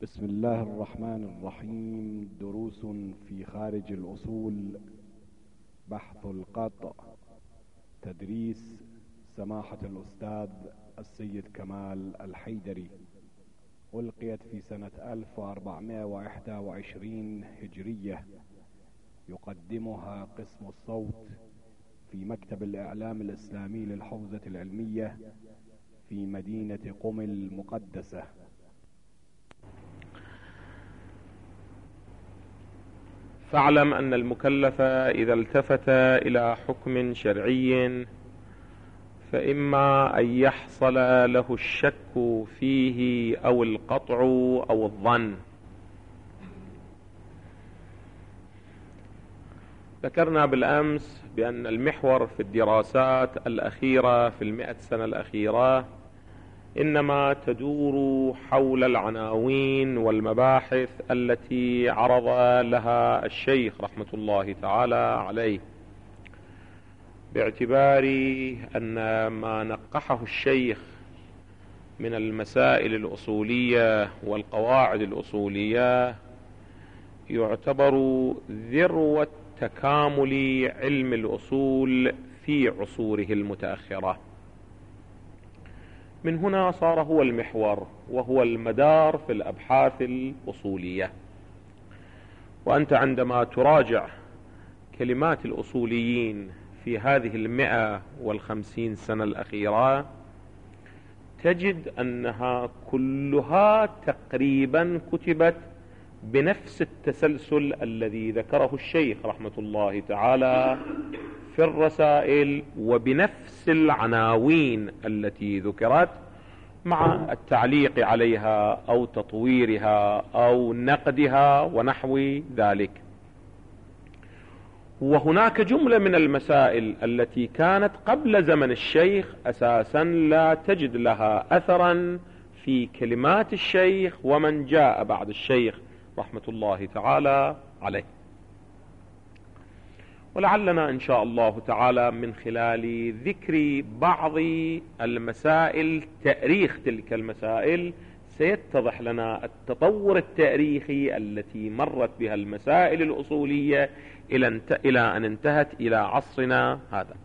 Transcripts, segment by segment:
بسم الله الرحمن الرحيم. دروس في خارج الأصول، بحث القطع، تدريس سماحة الأستاذ السيد كمال الحيدري. ألقيت في سنة 1421 هجرية. يقدمها قسم الصوت في مكتب الإعلام الإسلامي للحوزة العلمية في مدينة قم المقدسة. فاعلم أن المكلف إذا التفت إلى حكم شرعي فإما أن يحصل له الشك فيه أو القطع أو الظن. ذكرنا بالأمس بأن المحور في الدراسات الأخيرة في 100 سنة الأخيرة إنما تدور حول العناوين والمباحث التي عرض لها الشيخ رحمة الله تعالى عليه، باعتبار أن ما نقحه الشيخ من المسائل الأصولية والقواعد الأصولية يعتبر ذروة تكامل علم الأصول في عصوره المتأخرة. من هنا صار هو المحور وهو المدار في الأبحاث الأصولية. وأنت عندما تراجع كلمات الأصوليين في هذه 150 سنة الأخيرة تجد أنها كلها تقريبا كتبت بنفس التسلسل الذي ذكره الشيخ رحمة الله تعالى في الرسائل، وبنفس العناوين التي ذكرت مع التعليق عليها أو تطويرها أو نقدها ونحو ذلك. وهناك جملة من المسائل التي كانت قبل زمن الشيخ أساسا لا تجد لها أثرا في كلمات الشيخ ومن جاء بعد الشيخ رحمة الله تعالى عليه. ولعلنا إن شاء الله تعالى من خلال ذكر بعض المسائل، تاريخ تلك المسائل، سيتضح لنا التطور التاريخي التي مرت بها المسائل الأصولية إلى أن انتهت إلى عصرنا هذا.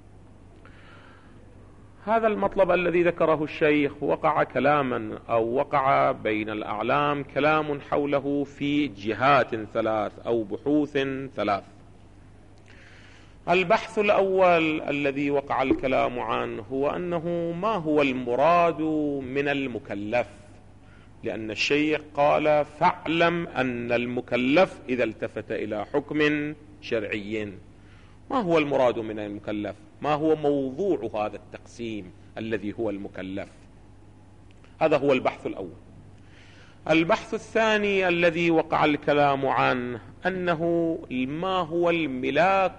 هذا المطلب الذي ذكره الشيخ وقع كلاما أو وقع بين الأعلام كلام حوله في جهات ثلاث أو بحوث ثلاث. البحث الأول الذي وقع الكلام عنه هو أنه ما هو المراد من المكلف، لأن الشيخ قال فاعلم أن المكلف إذا التفت إلى حكم شرعي. ما هو المراد من المكلف؟ ما هو موضوع هذا التقسيم الذي هو المكلف؟ هذا هو البحث الأول. البحث الثاني الذي وقع الكلام عنه أنه ما هو الملاك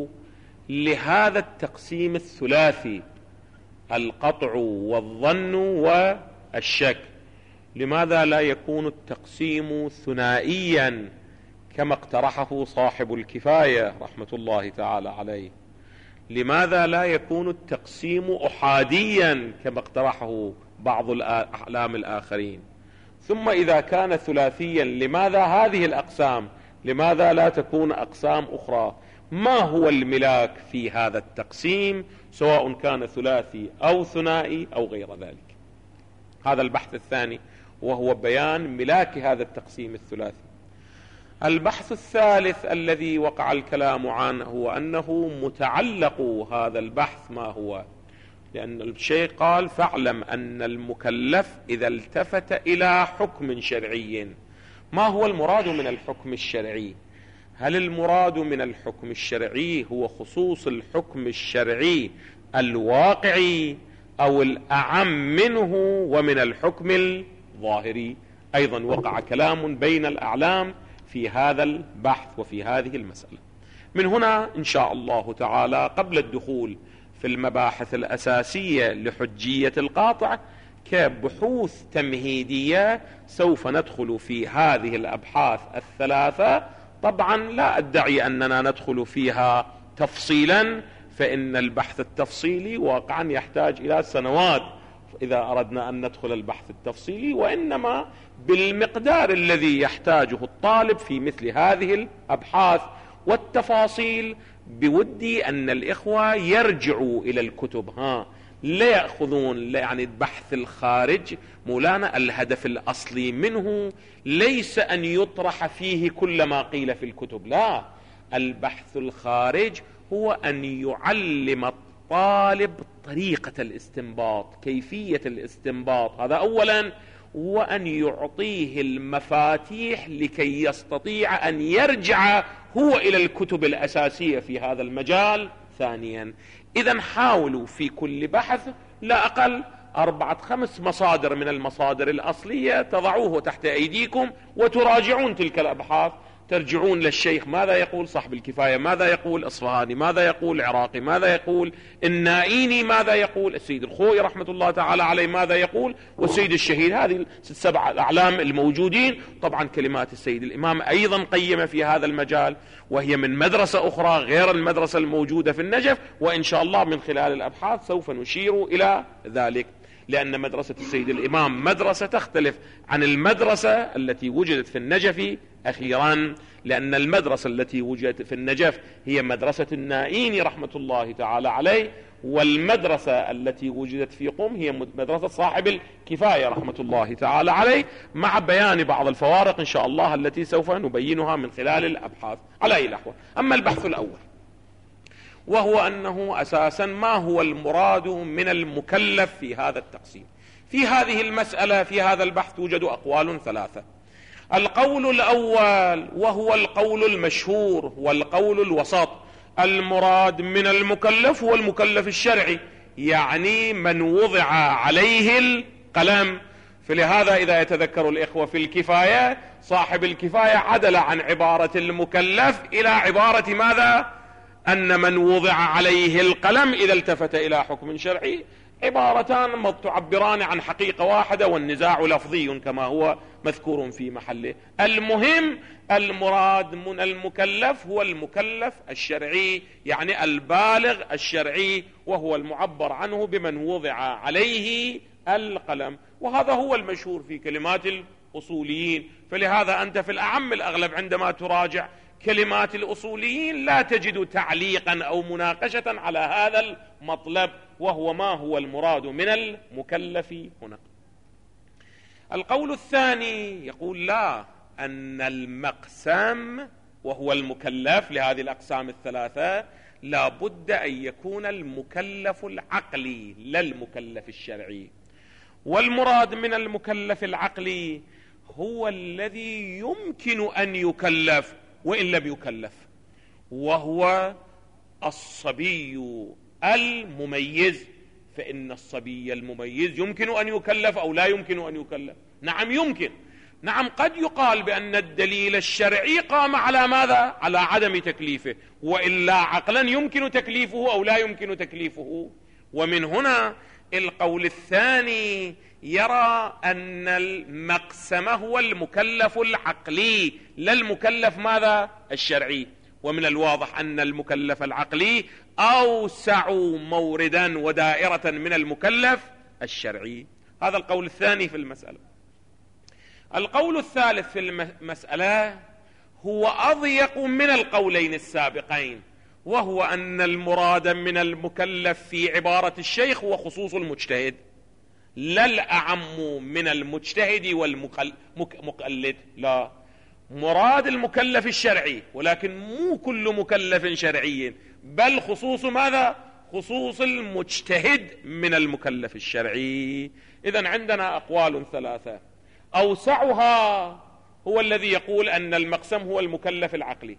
لهذا التقسيم الثلاثي، القطع والظن والشك. لماذا لا يكون التقسيم ثنائيا كما اقترحه صاحب الكفاية رحمة الله تعالى عليه؟ لماذا لا يكون التقسيم أحاديا كما اقترحه بعض الأعلام الآخرين؟ ثم إذا كان ثلاثيا لماذا هذه الأقسام؟ لماذا لا تكون أقسام أخرى؟ ما هو الملاك في هذا التقسيم سواء كان ثلاثي أو ثنائي أو غير ذلك؟ هذا البحث الثاني وهو بيان ملاك هذا التقسيم الثلاثي. البحث الثالث الذي وقع الكلام عنه هو أنه متعلق هذا البحث ما هو، لأن الشيخ قال فاعلم أن المكلف إذا التفت إلى حكم شرعي. ما هو المراد من الحكم الشرعي؟ هل المراد من الحكم الشرعي هو خصوص الحكم الشرعي الواقعي أو الأعم منه ومن الحكم الظاهري؟ أيضا وقع كلام بين الأعلام في هذا البحث وفي هذه المسألة. من هنا إن شاء الله تعالى قبل الدخول في المباحث الأساسية لحجية القاطع كبحوث تمهيدية سوف ندخل في هذه الأبحاث الثلاثة. طبعا لا أدعي أننا ندخل فيها تفصيلا، فإن البحث التفصيلي واقعا يحتاج إلى سنوات إذا أردنا أن ندخل البحث التفصيلي، وإنما بالمقدار الذي يحتاجه الطالب في مثل هذه الأبحاث والتفاصيل. بودي أن الإخوة يرجعوا إلى الكتب، لا يأخذون يعني البحث الخارج. مولانا الهدف الأصلي منه ليس أن يطرح فيه كل ما قيل في الكتب، لا، البحث الخارج هو أن يعلم الطالب طريقة الاستنباط، كيفية الاستنباط، هذا أولا، وأن يعطيه المفاتيح لكي يستطيع أن يرجع هو إلى الكتب الأساسية في هذا المجال ثانيا. إذن حاولوا في كل بحث لا أقل 4-5 مصادر من المصادر الأصلية تضعوه تحت أيديكم وتراجعون تلك الأبحاث، ترجعون للشيخ ماذا يقول صاحب الكفاية، ماذا يقول الأصفهاني، ماذا يقول العراقي، ماذا يقول النائيني، ماذا يقول السيد الخوئي رحمة الله تعالى عليه، ماذا يقول، والسيد الشهيد. هذه 6-7 الأعلام الموجودين. طبعا كلمات السيد الإمام أيضا قيمة في هذا المجال، وهي من مدرسة أخرى غير المدرسة الموجودة في النجف، وإن شاء الله من خلال الأبحاث سوف نشير إلى ذلك، لأن مدرسة السيد الإمام مدرسة تختلف عن المدرسة التي وجدت في النجف أخيرا، لأن المدرسة التي وجدت في النجف هي مدرسة النائيني رحمة الله تعالى عليه، والمدرسة التي وجدت في قم هي مدرسة صاحب الكفاية رحمة الله تعالى عليه، مع بيان بعض الفوارق إن شاء الله التي سوف نبينها من خلال الأبحاث. على أي الأحوال، أما البحث الأول وهو أنه أساسا ما هو المراد من المكلف في هذا التقسيم. في هذه المسألة في هذا البحث توجد أقوال 3. القول الأول وهو القول المشهور والقول الوسط، المراد من المكلف هو المكلف الشرعي، يعني من وضع عليه القلم. فلهذا إذا يتذكر الإخوة في الكفاية، صاحب الكفاية عدل عن عبارة المكلف إلى عبارة ماذا؟ أن من وضع عليه القلم إذا التفت إلى حكم شرعي. عبارتان تعبران عن حقيقة واحدة، والنزاع لفظي كما هو مذكور في محله. المهم المراد من المكلف هو المكلف الشرعي، يعني البالغ الشرعي، وهو المعبر عنه بمن وضع عليه القلم، وهذا هو المشهور في كلمات الأصوليين. فلهذا أنت في الأعم الأغلب عندما تراجع كلمات الأصوليين لا تجد تعليقا أو مناقشة على هذا المطلب، وهو ما هو المراد من المكلف هنا. القول الثاني يقول لا، أن المقسم وهو المكلف لهذه الأقسام 3 لا بد أن يكون المكلف العقلي لا المكلف الشرعي. والمراد من المكلف العقلي هو الذي يمكن أن يكلف وإن لم يكلف، وهو الصبي المميز. فإن الصبي المميز يمكن أن يكلف أو لا يمكن أن يكلف؟ نعم يمكن. نعم قد يقال بأن الدليل الشرعي قام على ماذا؟ على عدم تكليفه، وإلا عقلا يمكن تكليفه أو لا يمكن تكليفه. ومن هنا القول الثاني يرى أن المقسم هو المكلف العقلي لا المكلف ماذا؟ الشرعي. ومن الواضح أن المكلف العقلي أوسع موردا ودائرة من المكلف الشرعي. هذا القول الثاني في المسألة. القول الثالث في المسألة هو أضيق من القولين السابقين، وهو أن المراد من المكلف في عبارة الشيخ هو خصوص المجتهد، لا الأعم من المجتهد والمقلد، لا، مراد المكلف الشرعي، ولكن مو كل مكلف شرعي، بل خصوص ماذا؟ خصوص المجتهد من المكلف الشرعي. إذن عندنا أقوال 3. أوسعها هو الذي يقول أن المقسم هو المكلف العقلي،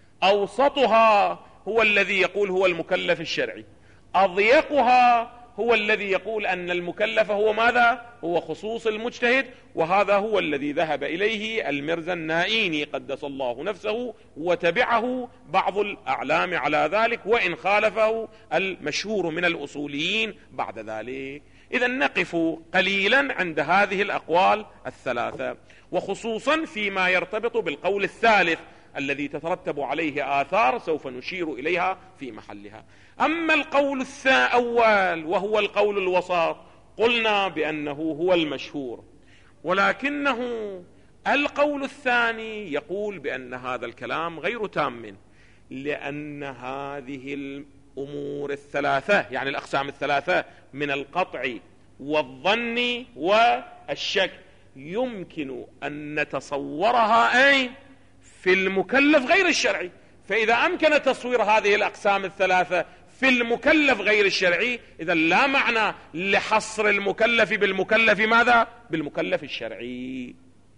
أوسطها هو الذي يقول هو المكلف الشرعي، أضيقها هو الذي يقول أن المكلف هو ماذا؟ هو خصوص المجتهد. وهذا هو الذي ذهب إليه المرزا النائيني قدس الله نفسه، وتبعه بعض الأعلام على ذلك، وإن خالفه المشهور من الأصوليين بعد ذلك. إذن نقف قليلا عند هذه الأقوال 3، وخصوصا فيما يرتبط بالقول الثالث الذي تترتب عليه آثار سوف نشير إليها في محلها. أما القول الأول وهو القول الوسط، قلنا بأنه هو المشهور، ولكنه القول الثاني يقول بأن هذا الكلام غير تام، لأن هذه الأمور الثلاثة، يعني الأقسام الثلاثة من القطع والظن والشك، يمكن أن نتصورها أي في المكلف غير الشرعي. فإذا أمكن تصوير هذه الأقسام الثلاثة في المكلف غير الشرعي، إذا لا معنى لحصر المكلف بالمكلف ماذا؟ بالمكلف الشرعي.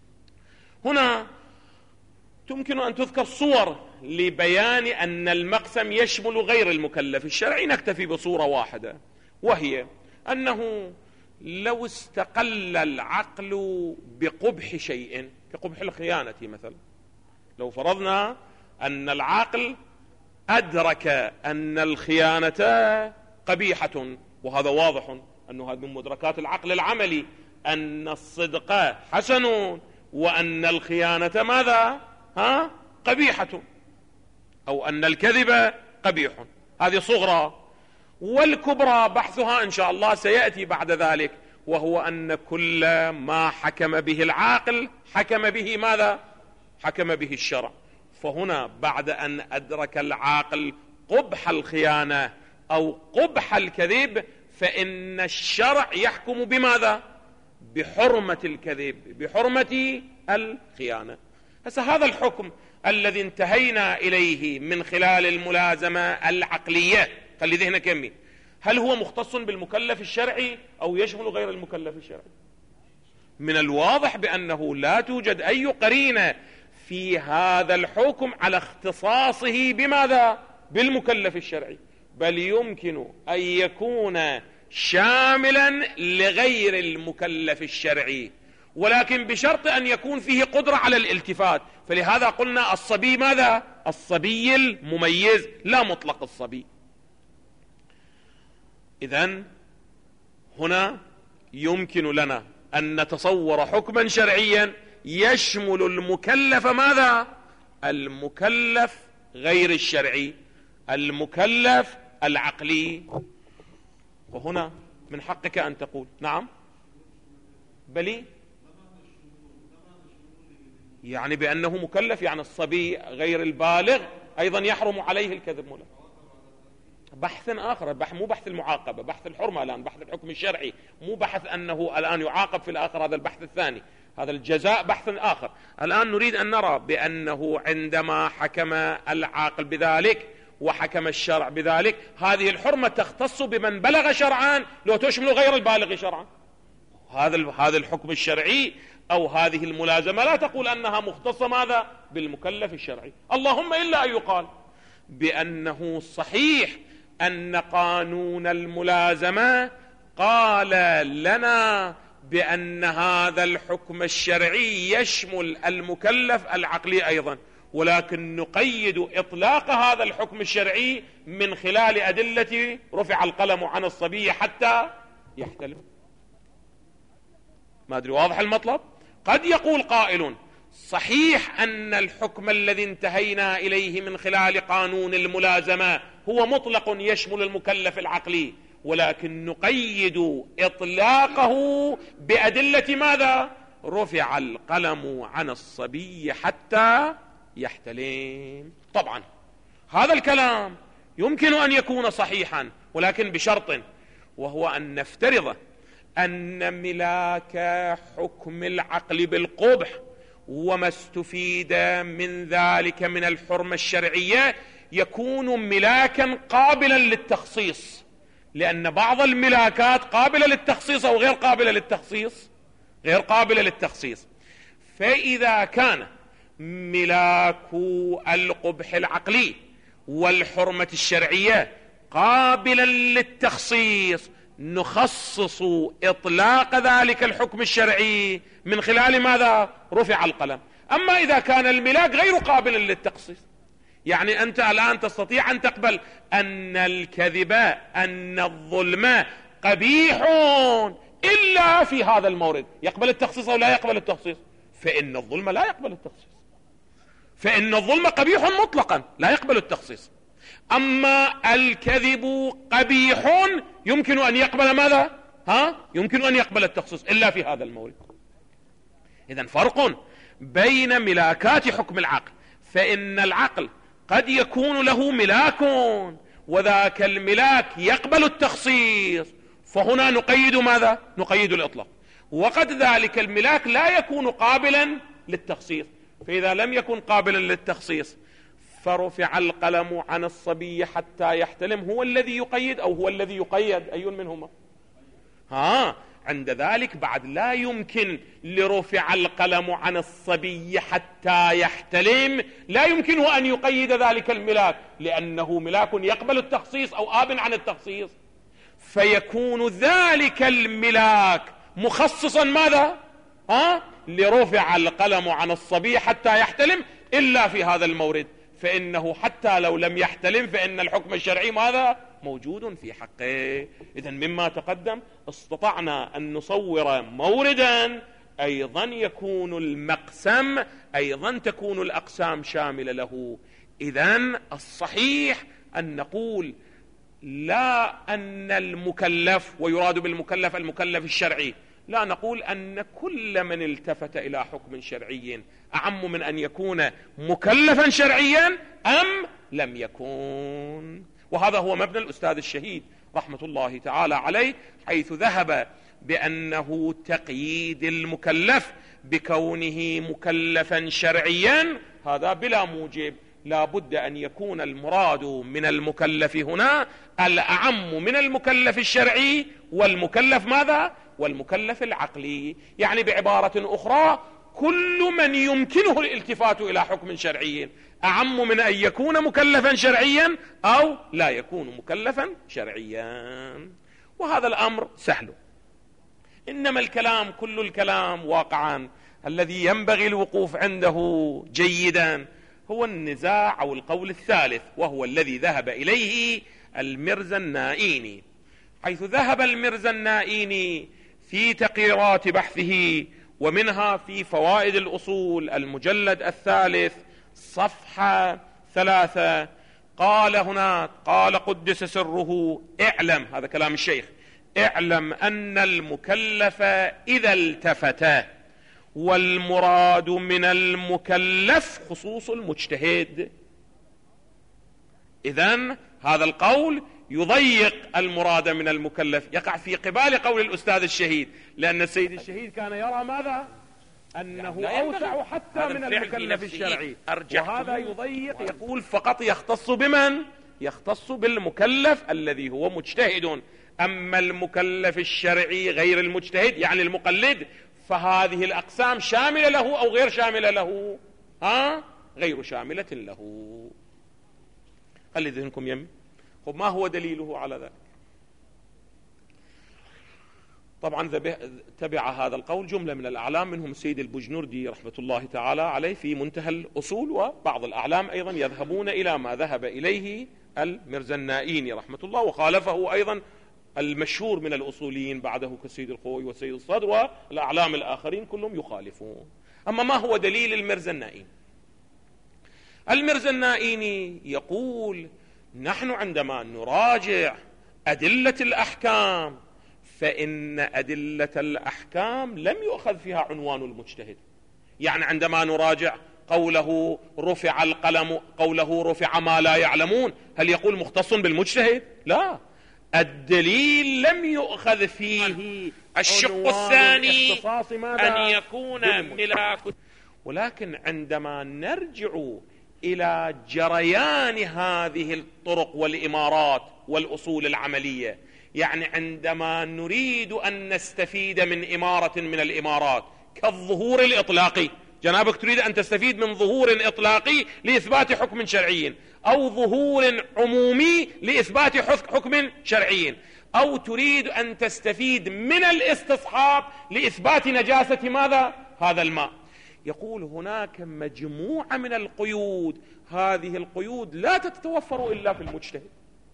هنا يمكن أن تذكر صور لبيان أن المقسم يشمل غير المكلف الشرعي. نكتفي بصورة واحدة، وهي أنه لو استقل العقل بقبح شيء كقبح الخيانة مثلا، لو فرضنا أن العقل أدرك أن الخيانة قبيحة، وهذا واضح أنه هذا من مدركات العقل العملي، أن الصدق حسن وأن الخيانة ماذا؟ قبيحة، أو أن الكذب قبيح. هذه صغرى. والكبرى بحثها إن شاء الله سيأتي بعد ذلك، وهو أن كل ما حكم به العاقل حكم به ماذا؟ حكم به الشرع. فهنا بعد أن أدرك العاقل قبح الخيانة أو قبح الكذب، فإن الشرع يحكم بماذا؟ بحرمة الكذب، بحرمة الخيانة. هذا الحكم الذي انتهينا إليه من خلال الملازمة العقلية، خلي ذهنك يمي، هل هو مختص بالمكلف الشرعي أو يشمل غير المكلف الشرعي؟ من الواضح بأنه لا توجد أي قرينة في هذا الحكم على اختصاصه بماذا؟ بالمكلف الشرعي، بل يمكن أن يكون شاملا لغير المكلف الشرعي، ولكن بشرط أن يكون فيه قدرة على الالتفات. فلهذا قلنا الصبي ماذا؟ الصبي المميز، لا مطلق الصبي. إذن هنا يمكن لنا أن نتصور حكما شرعيا يشمل المكلف ماذا؟ المكلف غير الشرعي، المكلف العقلي. وهنا من حقك أن تقول نعم بلي، يعني بأنه مكلف، يعني الصبي غير البالغ أيضا يحرم عليه الكذب. مولا بحث آخر، مو بحث المعاقبة، بحث الحرمة الآن، بحث الحكم الشرعي، مو بحث أنه الآن يعاقب في الآخر، هذا البحث الثاني، هذا الجزاء بحث آخر. الآن نريد أن نرى بأنه عندما حكم العاقل بذلك وحكم الشرع بذلك، هذه الحرمة تختص بمن بلغ شرعا لو تشمل غير البالغ شرعا. هذا الحكم الشرعي أو هذه الملازمة لا تقول أنها مختصة ماذا؟ بالمكلف الشرعي، اللهم إلا أن يقال بأنه صحيح أن قانون الملازمة قال لنا بأن هذا الحكم الشرعي يشمل المكلف العقلي أيضا، ولكن نقيد إطلاق هذا الحكم الشرعي من خلال أدلة رفع القلم عن الصبي حتى يحتلم. ما أدري واضح المطلب؟ قد يقول قائل صحيح أن الحكم الذي انتهينا إليه من خلال قانون الملازمة هو مطلق يشمل المكلف العقلي، ولكن نقيد إطلاقه بأدلة ماذا؟ رفع القلم عن الصبي حتى يحتلم. طبعا هذا الكلام يمكن أن يكون صحيحا، ولكن بشرط، وهو أن نفترض أن ملاك حكم العقل بالقبح وما استفيد من ذلك من الحرمة الشرعية يكون ملاكا قابلا للتخصيص، لأن بعض الملاكات قابلة للتخصيص أو غير قابلة للتخصيص، غير قابلة للتخصيص. فإذا كان ملاك القبح العقلي والحرمة الشرعية قابلا للتخصيص، نخصص إطلاق ذلك الحكم الشرعي من خلال ماذا؟ رفع القلم. أما إذا كان الملاك غير قابل للتخصيص، يعني أنت الآن تستطيع أن تقبل أن الكذب، أن الظلم قبيح إلا في هذا المورد، يقبل التخصيص أو لا يقبل التخصيص؟ فإن الظلم لا يقبل التخصيص، فإن الظلم قبيح مطلقا لا يقبل التخصيص. أما الكذب قبيح يمكن أن يقبل ماذا؟ يمكن أن يقبل التخصيص إلا في هذا المورد. إذن فرق بين ملاكات حكم العقل، فإن العقل قد يكون له ملاك وذاك الملاك يقبل التخصيص، فهنا نقيد ماذا؟ نقيد الإطلاق. وقد ذلك الملاك لا يكون قابلا للتخصيص، فإذا لم يكن قابلا للتخصيص فرفع القلم عن الصبي حتى يحتلم، هو الذي يقيد أو هو الذي يقيد؟ أي منهما؟ عند ذلك بعد لا يمكن لرفع القلم عن الصبي حتى يحتلم، لا يمكنه أن يقيد ذلك الملاك، لأنه ملاك يقبل التخصيص أو آب عن التخصيص، فيكون ذلك الملاك مخصصا ماذا؟ لرفع القلم عن الصبي حتى يحتلم، إلا في هذا المورد، فإنه حتى لو لم يحتلم فإن الحكم الشرعي ماذا؟ موجود في حقه. إذن مما تقدم استطعنا أن نصور موردا أيضا يكون المقسم، أيضا تكون الأقسام شاملة له. إذن الصحيح أن نقول لا أن المكلف، ويراد بالمكلف المكلف الشرعي، لا نقول أن كل من التفت إلى حكم شرعي أعم من أن يكون مكلفا شرعيا أم لم يكن. وهذا هو مبنى الأستاذ الشهيد رحمة الله تعالى عليه، حيث ذهب بأنه تقييد المكلف بكونه مكلفا شرعيا هذا بلا موجب، لا بد أن يكون المراد من المكلف هنا الأعم من المكلف الشرعي، والمكلف ماذا؟ والمكلف العقلي. يعني بعبارة أخرى كل من يمكنه الالتفات إلى حكم شرعي أعم من أن يكون مكلفا شرعيا أو لا يكون مكلفا شرعيا. وهذا الأمر سهل، إنما الكلام كل الكلام واقعا الذي ينبغي الوقوف عنده جيدا هو النزاع أو القول الثالث، وهو الذي ذهب إليه المرزا النائيني، حيث ذهب المرزا النائيني في تقريرات بحثه ومنها في فوائد الأصول المجلد الثالث صفحة 3، قال هناك، قال قدس سره: اعلم، هذا كلام الشيخ، اعلم أن المكلف إذا التفت، والمراد من المكلف خصوص المجتهد. إذن هذا القول يضيق المراد من المكلف، يقع في قبال قول الأستاذ الشهيد، لأن السيد الشهيد كان يرى ماذا؟ أنه أوسع حتى من المكلف الشرعي، وهذا يضيق، يقول فقط يختص بمن؟ يختص بالمكلف الذي هو مجتهد، أما المكلف الشرعي غير المجتهد يعني المقلد فهذه الأقسام شاملة له أو غير شاملة له؟ غير شاملة له. خلي ذهنكم يمي. ما هو دليله على ذلك؟ طبعا تبع هذا القول جملة من الأعلام، منهم السيد البجنوردي رحمة الله تعالى عليه في منتهى الأصول، وبعض الأعلام أيضا يذهبون إلى ما ذهب إليه المرزا النائيني رحمة الله، وخالفه أيضا المشهور من الأصوليين بعده كالسيد الخوي والسيد الصدر والأعلام الآخرين كلهم يخالفون. أما ما هو دليل المرزا النائيني؟ المرزا النائيني يقول: نحن عندما نراجع أدلة الأحكام فإن أدلة الأحكام لم يؤخذ فيها عنوان المجتهد. يعني عندما نراجع قوله رفع القلم، قوله رفع ما لا يعلمون، هل يقول مختص بالمجتهد؟ لا، الدليل لم يؤخذ فيه الشق الثاني أن يكون ملاك. ولكن عندما نرجع إلى جريان هذه الطرق والإمارات والأصول العملية، يعني عندما نريد أن نستفيد من إمارة من الإمارات كالظهور الإطلاقي، جنابك تريد أن تستفيد من ظهور إطلاقي لإثبات حكم شرعي، أو ظهور عمومي لإثبات حكم شرعي، أو تريد أن تستفيد من الاستصحاب لإثبات نجاسة ماذا؟ هذا الماء. يقول هناك مجموعة من القيود، هذه القيود لا تتوفر إلا في المجتهد.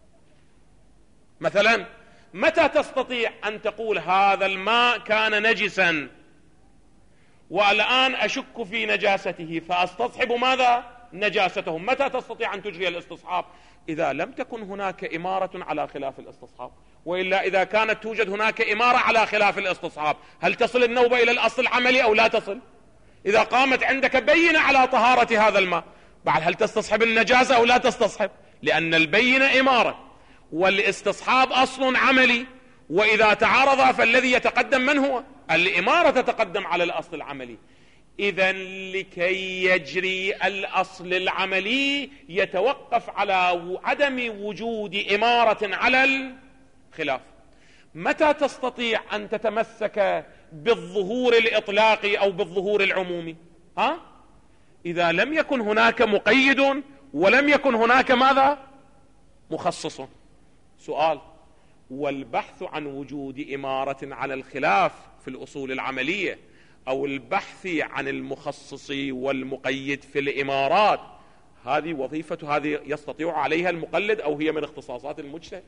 مثلا متى تستطيع أن تقول هذا الماء كان نجسا والآن أشك في نجاسته فأستصحب ماذا؟ نجاستهم. متى تستطيع أن تجري الاستصحاب؟ إذا لم تكن هناك إمارة على خلاف الاستصحاب، وإلا إذا كانت توجد هناك إمارة على خلاف الاستصحاب هل تصل النوبة إلى الأصل العملي أو لا تصل؟ إذا قامت عندك بينة على طهارة هذا الماء بعد هل تستصحب النجاسة أو لا تستصحب؟ لأن البينة إمارة والاستصحاب أصل عملي، وإذا تعارض فالذي يتقدم من هو؟ الإمارة تتقدم على الأصل العملي. إذن لكي يجري الأصل العملي يتوقف على عدم وجود إمارة على الخلاف. متى تستطيع أن تتمسك بالظهور الإطلاقي أو بالظهور العمومي؟ إذا لم يكن هناك مقيد ولم يكن هناك ماذا؟ مخصص. سؤال: والبحث عن وجود إمارة على الخلاف في الأصول العملية أو البحث عن المخصص والمقيد في الإمارات، هذه وظيفة هذه يستطيع عليها المقلد أو هي من اختصاصات المجتهد؟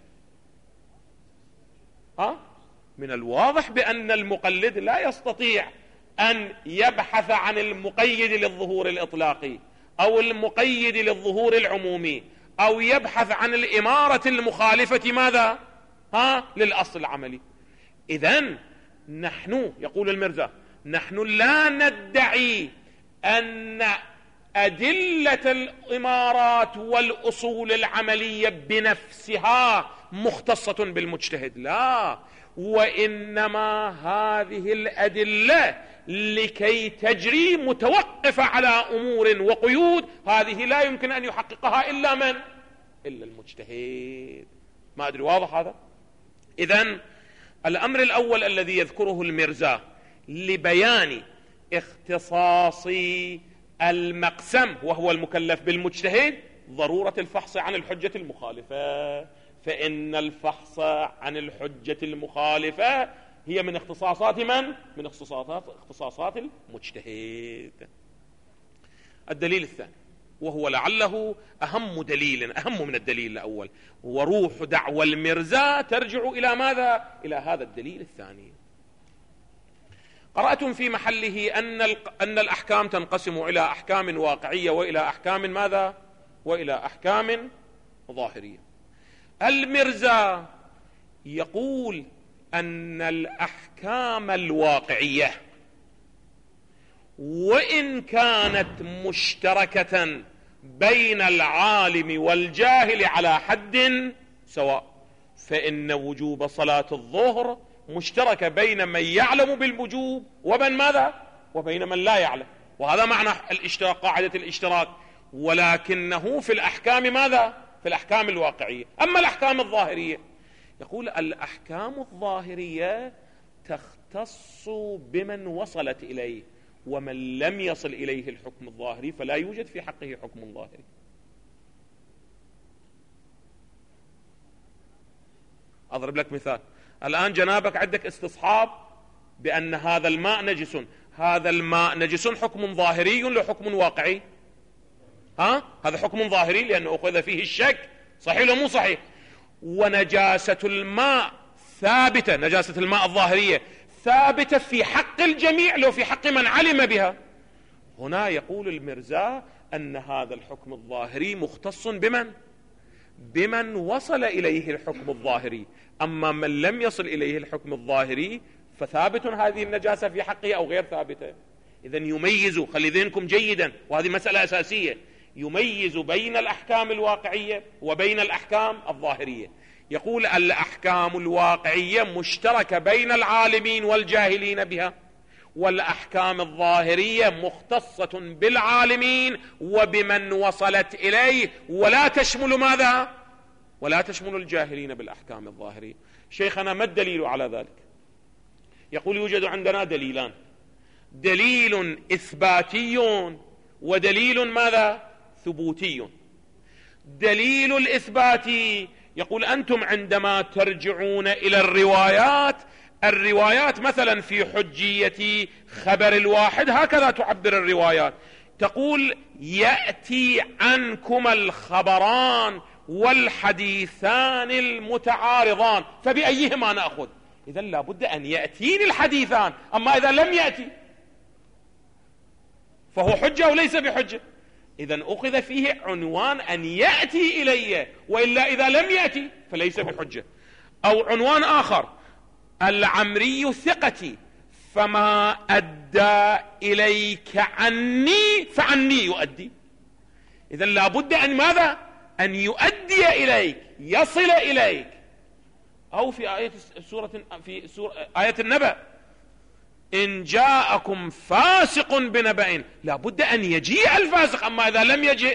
من الواضح بأن المقلد لا يستطيع أن يبحث عن المقيد للظهور الإطلاقي أو المقيد للظهور العمومي أو يبحث عن الإمارة المخالفة ماذا؟ للأصل العملي. إذن نحن، يقول المرزا، نحن لا ندعي أن أدلة الإمارات والأصول العملية بنفسها مختصة بالمجتهد، لا، وإنما هذه الأدلة لكي تجري متوقفة على أمور وقيود هذه لا يمكن أن يحققها إلا من؟ إلا المجتهد. ما أدري واضح هذا؟ إذن الأمر الأول الذي يذكره المرزا لبيان اختصاص المقسم وهو المكلف بالمجتهد ضرورة الفحص عن الحجة المخالفة، فإن الفحص عن الحجة المخالفة هي من اختصاصات من؟ من اختصاصات المجتهد. الدليل الثاني وهو لعله أهم دليل، أهم من الدليل الأول، وروح دعوى المرزا ترجع إلى ماذا؟ إلى هذا الدليل الثاني. قرأتم في محله أن الأحكام تنقسم إلى أحكام واقعية وإلى أحكام ماذا؟ وإلى أحكام ظاهرية. المرزا يقول أن الأحكام الواقعية وإن كانت مشتركة بين العالم والجاهل على حد سواء، فإن وجوب صلاة الظهر مشتركة بين من يعلم بالوجوب ومن ماذا؟ وبين من لا يعلم، وهذا معنى الاشتراك، قاعدة الاشتراك، ولكنه في الأحكام ماذا؟ في الأحكام الواقعية. أما الأحكام الظاهرية، يقول الأحكام الظاهرية تختص بمن وصلت إليه، ومن لم يصل إليه الحكم الظاهري فلا يوجد في حقه حكم ظاهري. أضرب لك مثال. الآن جنابك عندك استصحاب بأن هذا الماء نجس، هذا الماء نجس حكم ظاهري لحكم واقعي؟ هذا حكم ظاهري لأنه أخذ فيه الشك، صحيح ولا مو صحيح؟ ونجاسة الماء ثابتة، نجاسة الماء الظاهرية ثابتة في حق الجميع لو في حق من علم بها. هنا يقول المرزا أن هذا الحكم الظاهري مختص بمن وصل إليه الحكم الظاهري، أما من لم يصل إليه الحكم الظاهري فثابت هذه النجاسة في حقه أو غير ثابتة. إذن يميز، خلي ذهنكم جيدا، وهذه مسألة أساسية، يميز بين الأحكام الواقعية وبين الأحكام الظاهرية. يقول الأحكام الواقعية مشتركة بين العالمين والجاهلين بها، والأحكام الظاهرية مختصة بالعالمين وبمن وصلت إليه، ولا تشمل ماذا؟ ولا تشمل الجاهلين بالأحكام الظاهرية. شيخنا ما الدليل على ذلك؟ يقول يوجد عندنا دليلان، دليل إثباتي ودليل ماذا؟ ثبوتي. دليل الإثباتي يقول أنتم عندما ترجعون إلى الروايات مثلا في حجية خبر الواحد هكذا تعبر الروايات، تقول يأتي عنكما الخبران والحديثان المتعارضان فبأيهما نأخذ؟ إذا لابد أن يأتيني الحديثان، أما إذا لم يأتي فهو حجة وليس بحجة. إذن أخذ فيه عنوان أن يأتي إلي، وإلا إذا لم يأتي فليس بحجة. أو عنوان آخر: العمري ثقتي فما أدى إليك عني فعني يؤدي. إذن لابد أن ماذا؟ أن يؤدي إليك، يصل إليك. أو في آية النبأ: إن جاءكم فاسق بنبأ، لابد أن يجيء الفاسق، أما إذا لم يجئ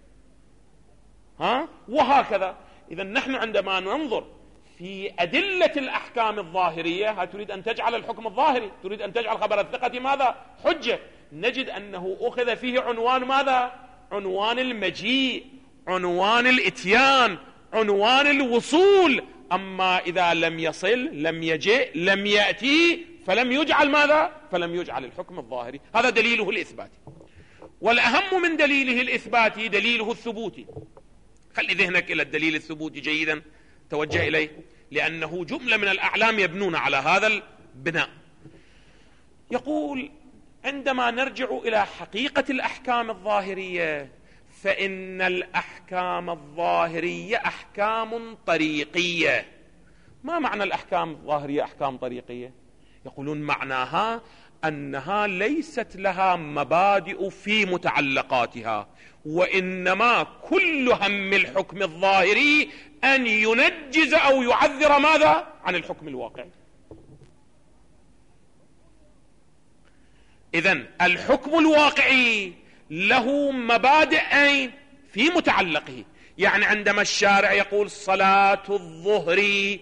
وهكذا. إذن نحن عندما ننظر في أدلة الأحكام الظاهرية، تريد أن تجعل الحكم الظاهري، تريد أن تجعل خبر الثقة ماذا؟ حجة، نجد أنه أخذ فيه عنوان ماذا؟ عنوان المجيء، عنوان الإتيان، عنوان الوصول. أما إذا لم يصل، لم يجئ، لم يأتي، فلم يجعل ماذا؟ فلم يجعل الحكم الظاهري. هذا دليله الإثباتي. والأهم من دليله الإثباتي دليله الثبوتي. خلي ذهنك إلى الدليل الثبوتي جيدا، توجه إليه، لأنه جملة من الأعلام يبنون على هذا البناء. يقول: عندما نرجع إلى حقيقة الأحكام الظاهرية، فإن الأحكام الظاهرية أحكام طريقية. ما معنى الأحكام الظاهرية أحكام طريقية؟ يقولون معناها أنها ليست لها مبادئ في متعلقاتها، وإنما كل هم الحكم الظاهري أن ينجز أو يعذر ماذا؟ عن الحكم الواقعي. إذن الحكم الواقعي له مبادئ أين؟ في متعلقه. يعني عندما الشارع يقول صلاة الظهر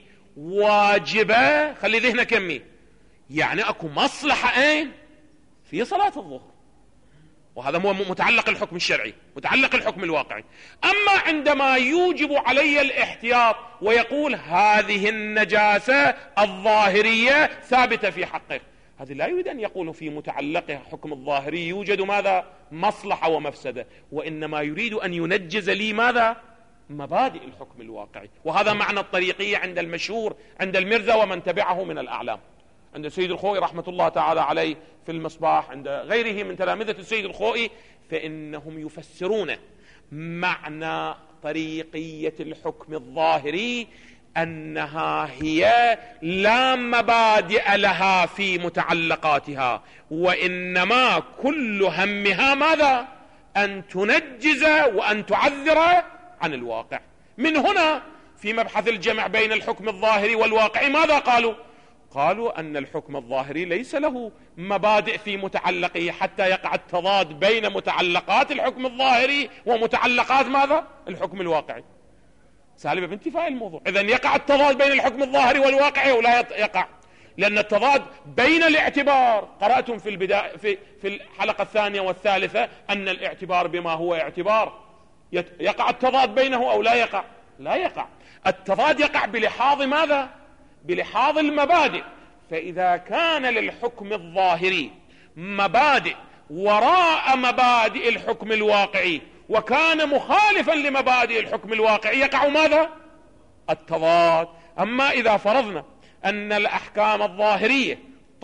واجبة، خلي ذهنك يمي، يعني أكو مصلحة أين؟ في صلاة الظهر، وهذا مو متعلق الحكم الشرعي، متعلق الحكم الواقعي. أما عندما يوجب علي الاحتياط ويقول هذه النجاسة الظاهرية ثابتة في حقك، هذا لا يريد أن يقول في متعلقها حكم الظاهري يوجد ماذا؟ مصلحة ومفسدة، وإنما يريد أن ينجز لي ماذا؟ مبادئ الحكم الواقعي. وهذا معنى الطريقية عند المشهور عند المرزا ومن تبعه من الأعلام، عند السيد الخوئي رحمة الله تعالى عليه في المصباح، عند غيره من تلامذة السيد الخوئي، فإنهم يفسرون معنى طريقية الحكم الظاهري أنها هي لا مبادئ لها في متعلقاتها، وإنما كل همها ماذا؟ أن تنجز وأن تعذر عن الواقع. من هنا في مبحث الجمع بين الحكم الظاهري والواقعي ماذا قالوا؟ قالوا أن الحكم الظاهري ليس له مبادئ في متعلقه حتى يقع التضاد بين متعلقات الحكم الظاهري ومتعلقات ماذا؟ الحكم الواقعي، سالبة بانتفاء الموضوع. إذن يقع التضاد بين الحكم الظاهري والواقعي ولا يقع؟ لأن التضاد بين الاعتبار، قرأتم في البداية في الحلقة الثانية والثالثة أن الاعتبار بما هو اعتبار، يقع التضاد بينه أو لا يقع؟ لا يقع. التضاد يقع بلحاظ ماذا؟ بلحاظ المبادئ. فإذا كان للحكم الظاهري مبادئ وراء مبادئ الحكم الواقعي وكان مخالفا لمبادئ الحكم الواقعي، يقع ماذا؟ التضاد. أما إذا فرضنا أن الأحكام الظاهرية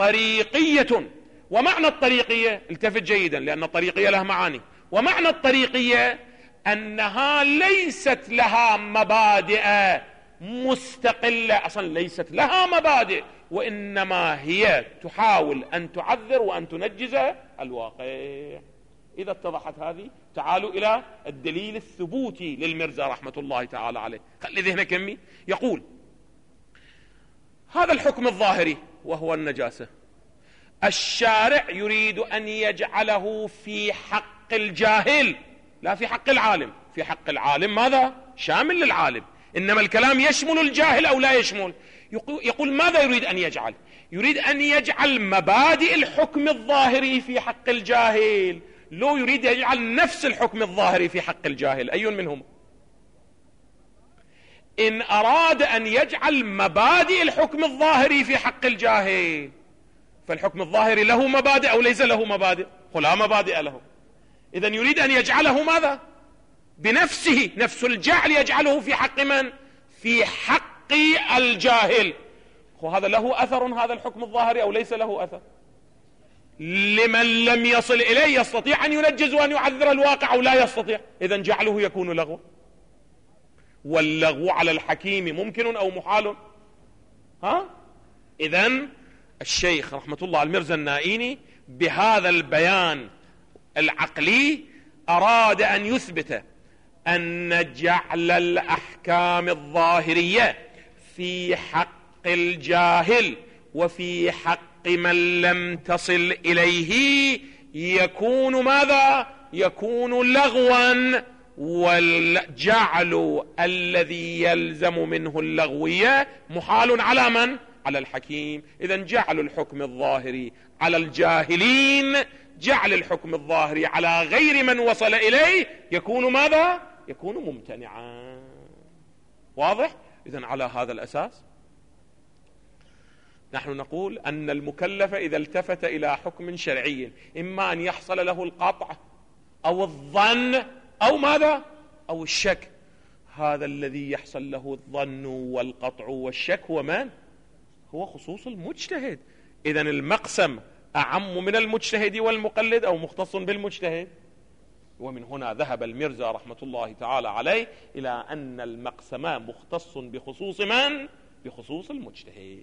طريقية، ومعنى الطريقية التفت جيدا لأن الطريقية لها معاني، ومعنى الطريقية أنها ليست لها مبادئ مستقلة، أصلا ليست لها مبادئ، وإنما هي تحاول أن تعذر وأن تنجز الواقع. إذا اتضحت هذه، تعالوا إلى الدليل الثبوتي للمرزا رحمة الله تعالى عليه. خلي ذهنك يمي. يقول هذا الحكم الظاهري وهو النجاسة، الشارع يريد أن يجعله في حق الجاهل لا في حق العالم. في حق العالم ماذا؟ شامل للعالم، إنما الكلام يشمل الجاهل أو لا يشمل. يقول ماذا يريد أن يجعل؟ يريد أن يجعل مبادئ الحكم الظاهري في حق الجاهل، لو يريد أن يجعل نفس الحكم الظاهري في حق الجاهل، أي منهم؟ إن أراد أن يجعل مبادئ الحكم الظاهري في حق الجاهل، فالحكم الظاهري له مبادئ أو ليس له مبادئ؟ لا مبادئ له. إذن يريد أن يجعله ماذا؟ بنفسه، نفس الجعل يجعله في حق من؟ في حق الجاهل. وهذا له أثر هذا الحكم الظاهري أو ليس له أثر؟ لمن لم يصل إليه يستطيع أن ينجز وأن يعذر الواقع أو لا يستطيع، إذا جعله يكون لغوا. واللغو على الحكيم ممكن أو محال؟ إذن الشيخ رحمة الله المرزا النائيني بهذا البيان العقلي أراد أن يثبت أن جعل الأحكام الظاهرية في حق الجاهل وفي حق من لم تصل إليه يكون ماذا؟ يكون لغوا، والجعل الذي يلزم منه اللغوية محال على من؟ على الحكيم. إذن جعل الحكم الظاهري على الجاهلين، جعل الحكم الظاهري على غير من وصل إليه يكون ماذا؟ يكون ممتنعا. واضح؟ إذن على هذا الأساس نحن نقول أن المكلف إذا التفت إلى حكم شرعي إما أن يحصل له القطع أو الظن أو ماذا؟ أو الشك. هذا الذي يحصل له الظن والقطع والشك هو من؟ هو خصوص المجتهد. إذن المقسم أعم من المجتهد والمقلد أو مختص بالمجتهد؟ ومن هنا ذهب المرزا رحمة الله تعالى عليه إلى أن المقسم مختص بخصوص من؟ بخصوص المجتهد.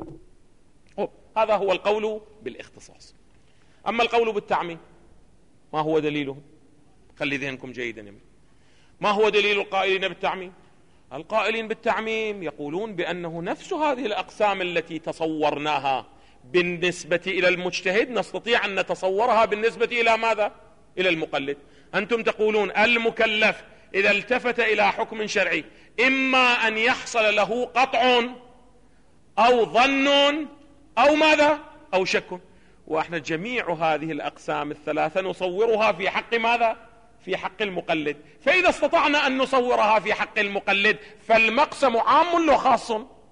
هذا هو القول بالاختصاص. أما القول بالتعميم ما هو دليله؟ خلي ذهنكم جيدا. ما هو دليل القائلين بالتعميم؟ القائلين بالتعميم يقولون بأنه نفس هذه الأقسام التي تصورناها بالنسبة إلى المجتهد نستطيع أن نتصورها بالنسبة إلى ماذا؟ إلى المقلد. أنتم تقولون المكلف إذا التفت إلى حكم شرعي إما أن يحصل له قطع أو ظن أو ماذا؟ أو شك. وإحنا جميع هذه الأقسام الثلاثة نصورها في حق ماذا؟ في حق المقلد. فإذا استطعنا أن نصورها في حق المقلد فالمقسم عام لو خاص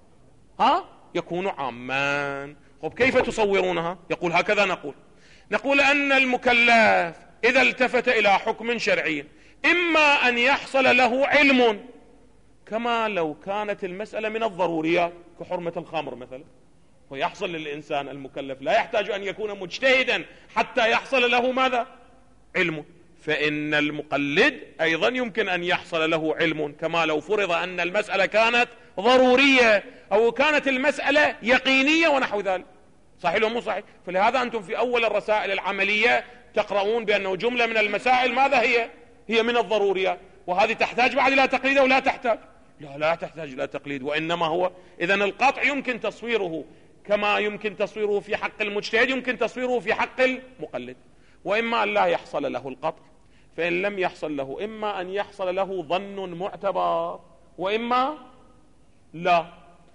يكون عامان. كيف تصورونها؟ يقول هكذا نقول أن المكلف إذا التفت إلى حكم شرعي إما أن يحصل له علم، كما لو كانت المسألة من الضروريات كحرمة الخمر مثلا، ويحصل للإنسان المكلف لا يحتاج أن يكون مجتهدا حتى يحصل له ماذا؟ علم. فإن المقلد أيضا يمكن أن يحصل له علم، كما لو فرض أن المسألة كانت ضرورية أو كانت المسألة يقينية ونحو ذلك. صحيح ومو صحيح؟ فلهذا أنتم في أول الرسائل العملية تقرؤون بأنه جملة من المسائل ماذا هي من الضروريات، وهذه تحتاج بعد إلى تقليد أو لا تحتاج؟ لا تحتاج إلى تقليد، وإنما هو إذن القطع يمكن تصويره كما يمكن تصويره في حق المجتهد يمكن تصويره في حق المقلد. وإما أن لا يحصل له القطع، فإن لم يحصل له إما أن يحصل له ظن معتبر وإما لا.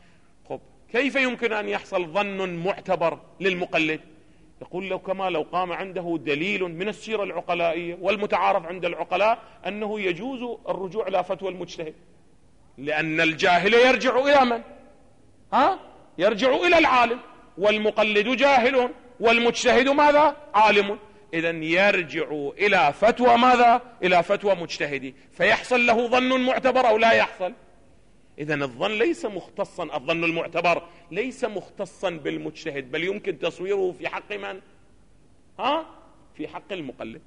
كيف يمكن أن يحصل ظن معتبر للمقلد؟ يقول له كما لو قام عنده دليل من السيرة العقلائية، والمتعارف عند العقلاء أنه يجوز الرجوع إلى فتوى المجتهد، لأن الجاهل يرجع إلى من؟ يرجع إلى العالم، والمقلد جاهل والمجتهد ماذا؟ عالم. إذن يرجع إلى فتوى ماذا؟ إلى فتوى مجتهدي، فيحصل له ظن معتبر أو لا يحصل؟ إذن الظن المعتبر ليس مختصا بالمجتهد، بل يمكن تصويره في حق من؟ في حق المقلد.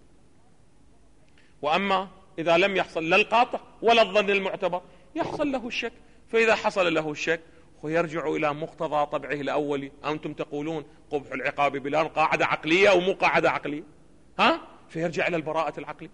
وأما إذا لم يحصل لا القاطع ولا الظن المعتبر يحصل له الشك، فإذا حصل له الشك ويرجع إلى مقتضى طبعه الأولي. أنتم تقولون قبح العقاب بلا قاعدة عقلية أو مو قاعدة عقلية، فيرجع إلى البراءة العقلية.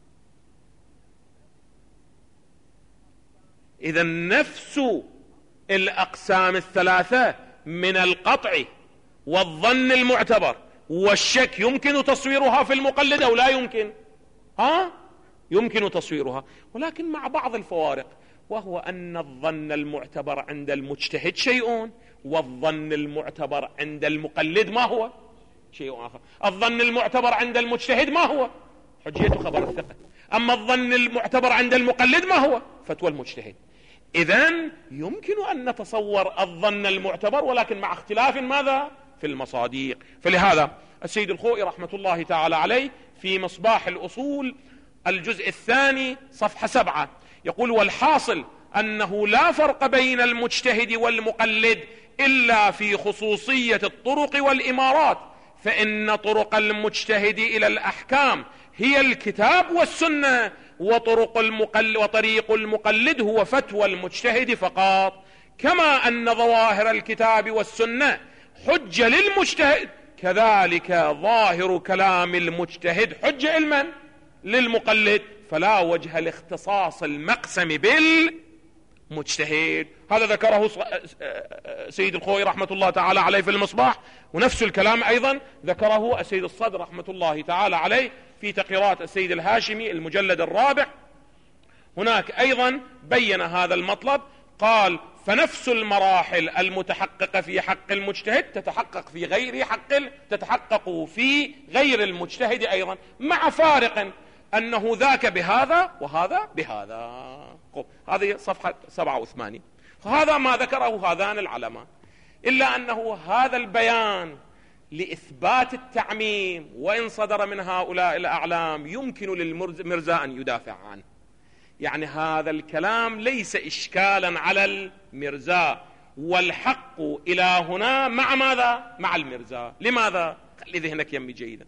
إذا نفس الأقسام الثلاثة من القطع والظن المعتبر والشك يمكن تصويرها في المقلد أو لا يمكن؟ يمكن تصويرها، ولكن مع بعض الفوارق، وهو أن الظن المعتبر عند المجتهد شيء، والظن المعتبر عند المقلد ما هو؟ شيء آخر. الظن المعتبر عند المجتهد ما هو؟ حجية خبر الثقة. أما الظن المعتبر عند المقلد ما هو؟ فتوى المجتهد. إذن يمكن أن نتصور الظن المعتبر، ولكن مع اختلاف ماذا؟ في المصادق. فلهذا السيد الخوئي رحمة الله تعالى عليه في مصباح الأصول الجزء الثاني صفحة 7 يقول: والحاصل أنه لا فرق بين المجتهد والمقلد إلا في خصوصية الطرق والإمارات، فإن طرق المجتهد إلى الأحكام هي الكتاب والسنة، وطريق المقلد هو فتوى المجتهد فقط. كما أن ظواهر الكتاب والسنة حجة للمجتهد، كذلك ظاهر كلام المجتهد حجة لمن؟ للمقلد. فلا وجه لاختصاص المقسم بالمجتهد. هذا ذكره سيد الخوئي رحمة الله تعالى عليه في المصباح، ونفس الكلام أيضا ذكره السيد الصدر رحمة الله تعالى عليه في تقريرات السيد الهاشمي المجلد الرابع. هناك أيضا بين هذا المطلب، قال: فنفس المراحل المتحققة في حق المجتهد تتحقق في غير المجتهد أيضا، مع فارق أنه ذاك بهذا وهذا بهذا. هذه صفحة 87. هذا ما ذكره هذان العلماء، إلا أنه هذا البيان لإثبات التعميم وإن صدر من هؤلاء الأعلام يمكن للمرزا أن يدافع عنه. يعني هذا الكلام ليس إشكالا على المرزا، والحق إلى هنا مع ماذا؟ مع المرزا. لماذا؟ خلي ذهنك يمي جيدا.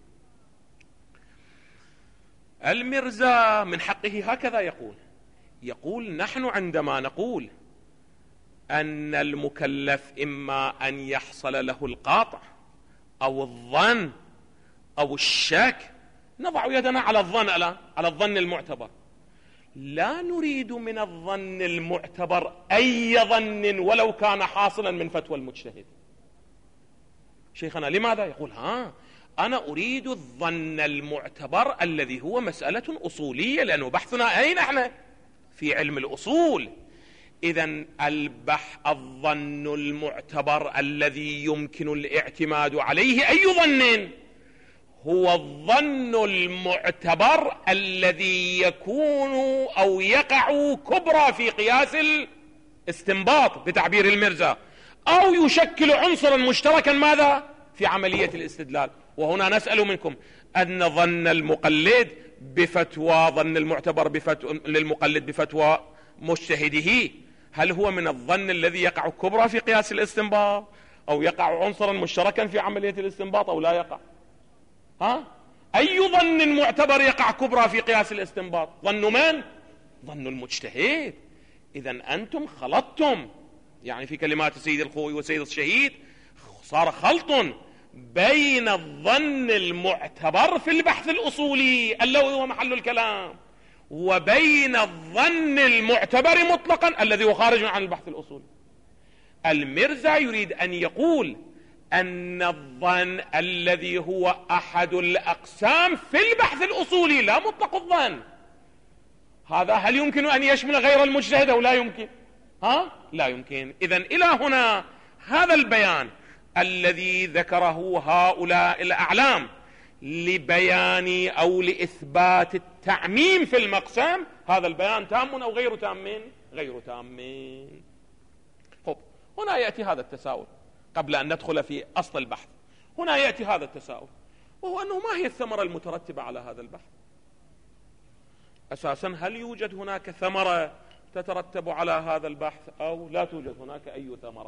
المرزا من حقه هكذا يقول نحن عندما نقول أن المكلف إما أن يحصل له القاطع أو الظن أو الشك، نضع يدنا على الظن، على الظن المعتبر. لا نريد من الظن المعتبر أي ظن ولو كان حاصلا من فتوى المجتهد. شيخنا لماذا؟ يقول: أنا أريد الظن المعتبر الذي هو مسألة أصولية، لأنه بحثنا أين احنا؟ في علم الأصول. إذن الظن المعتبر الذي يمكن الاعتماد عليه أي ظن؟ هو الظن المعتبر الذي يكون أو يقع كبرى في قياس الاستنباط بتعبير المرزا، أو يشكل عنصرا مشتركا ماذا؟ في عملية الاستدلال. وهنا نسأل منكم أن ظن المقلد بفتوى، ظن المعتبر للمقلد بفتوى مجتهده، هل هو من الظن الذي يقع كبرى في قياس الاستنباط، أو يقع عنصرا مشتركا في عملية الاستنباط، أو لا يقع؟ أي ظن معتبر يقع كبرى في قياس الاستنباط؟ ظن من؟ ظن المجتهد. إذن أنتم خلطتم، يعني في كلمات سيد الخوئي وسيد الشهيد صار خلط بين الظن المعتبر في البحث الأصولي الذي هو محل الكلام، وبين الظن المعتبر مطلقا الذي هو خارج عن البحث الأصولي. المرزا يريد أن يقول أن الظن الذي هو أحد الأقسام في البحث الأصولي، لا مطلق الظن، هذا هل يمكن أن يشمل غير المجتهد أو لا يمكن؟ لا يمكن. إذن إلى هنا هذا البيان الذي ذكره هؤلاء الأعلام لبيان أو لإثبات التعميم في المقسم، هذا البيان تام أو غير تام؟ غير تام. هنا يأتي هذا التساؤل قبل أن ندخل في أصل البحث. هنا يأتي هذا التساؤل، وهو أنه ما هي الثمرة المترتبة على هذا البحث؟ أساسا هل يوجد هناك ثمرة تترتب على هذا البحث أو لا توجد هناك أي ثمرة؟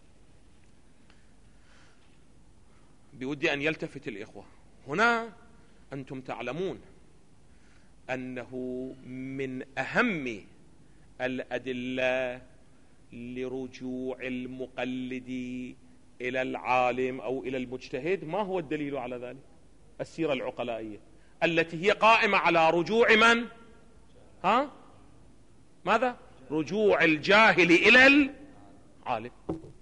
بودي أن يلتفت الإخوة هنا. أنتم تعلمون أنه من أهم الأدلة لرجوع المقلد إلى العالم أو إلى المجتهد، ما هو الدليل على ذلك؟ السيرة العقلائية التي هي قائمة على رجوع من؟ ماذا؟ رجوع الجاهل إلى العالم.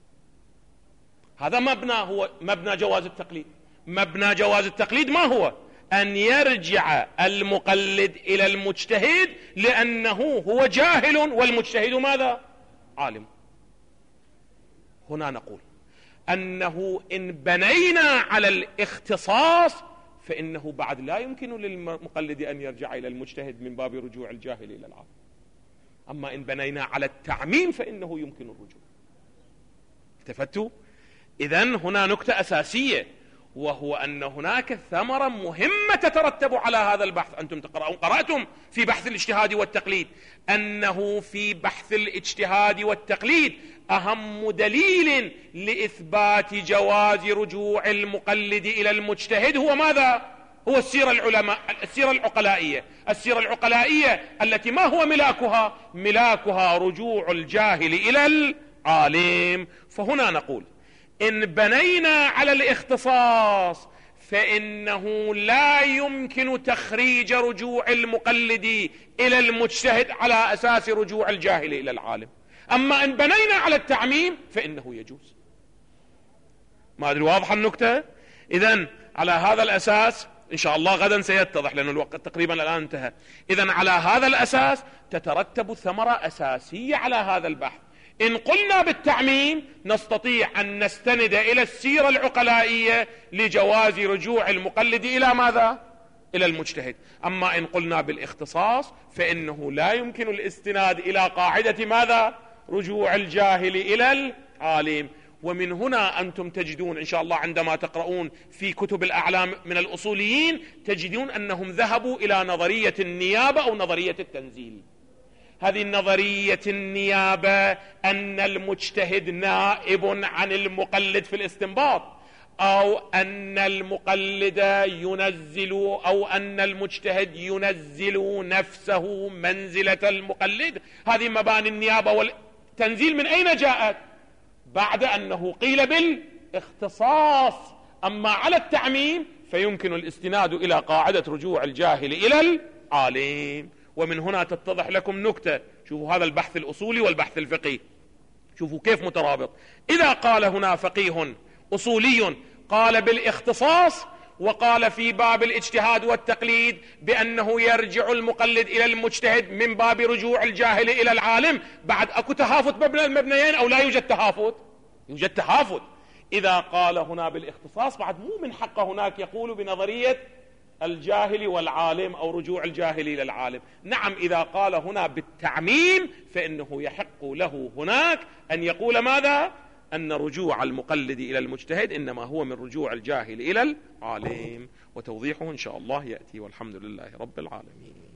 هذا مبنى، هو مبنى جواز التقليد. مبنى جواز التقليد ما هو؟ أن يرجع المقلد إلى المجتهد لأنه هو جاهل والمجتهد ماذا؟ عالم. هنا نقول أنه إن بنينا على الاختصاص فإنه بعد لا يمكن للمقلد أن يرجع إلى المجتهد من باب رجوع الجاهل إلى العالم. أما إن بنينا على التعميم فإنه يمكن الرجوع. التفتوا؟ إذن هنا نكتة أساسية، وهو أن هناك ثمرة مهمة تترتب على هذا البحث. أنتم قرأتم في بحث الاجتهاد والتقليد أنه في بحث الاجتهاد والتقليد أهم دليل لإثبات جواز رجوع المقلد إلى المجتهد هو ماذا؟ هو السيرة العقلائية. السيرة العقلائية التي ما هو ملاكها رجوع الجاهل إلى العالم. فهنا نقول إن بنينا على الاختصاص فإنه لا يمكن تخريج رجوع المقلد إلى المجتهد على أساس رجوع الجاهل إلى العالم. أما إن بنينا على التعميم فإنه يجوز. ما أدري واضحة النكتة؟ إذن على هذا الأساس إن شاء الله غدا سيتضح لأن الوقت تقريبا الآن انتهى. إذن على هذا الأساس تترتب ثمرة أساسية على هذا البحث. إن قلنا بالتعميم نستطيع أن نستند إلى السيرة العقلائية لجواز رجوع المقلد إلى ماذا؟ إلى المجتهد. أما إن قلنا بالاختصاص فإنه لا يمكن الاستناد إلى قاعدة ماذا؟ رجوع الجاهل إلى العالم. ومن هنا أنتم تجدون إن شاء الله عندما تقرؤون في كتب الأعلام من الأصوليين تجدون أنهم ذهبوا إلى نظرية النيابة أو نظرية التنزيل. هذه النظرية النيابة أن المجتهد نائب عن المقلد في الاستنباط، أو أن المقلد ينزل أو أن المجتهد ينزل نفسه منزلة المقلد. هذه مباني النيابة والتنزيل من أين جاءت؟ بعد أنه قيل بالاختصاص. أما على التعميم فيمكن الاستناد إلى قاعدة رجوع الجاهل إلى العالم. ومن هنا تتضح لكم نكتة. شوفوا هذا البحث الأصولي والبحث الفقهي، شوفوا كيف مترابط. إذا قال هنا فقيه أصولي قال بالاختصاص وقال في باب الاجتهاد والتقليد بأنه يرجع المقلد إلى المجتهد من باب رجوع الجاهل إلى العالم، بعد أكو تهافت بين المبنيين أو لا يوجد تهافت؟ يوجد تهافت. إذا قال هنا بالاختصاص بعد مو من حقه هناك يقول بنظرية الجاهل والعالم أو رجوع الجاهل إلى العالم. نعم إذا قال هنا بالتعميم فإنه يحق له هناك أن يقول ماذا؟ أن رجوع المقلد إلى المجتهد إنما هو من رجوع الجاهل إلى العالم. وتوضيحه إن شاء الله يأتي، والحمد لله رب العالمين.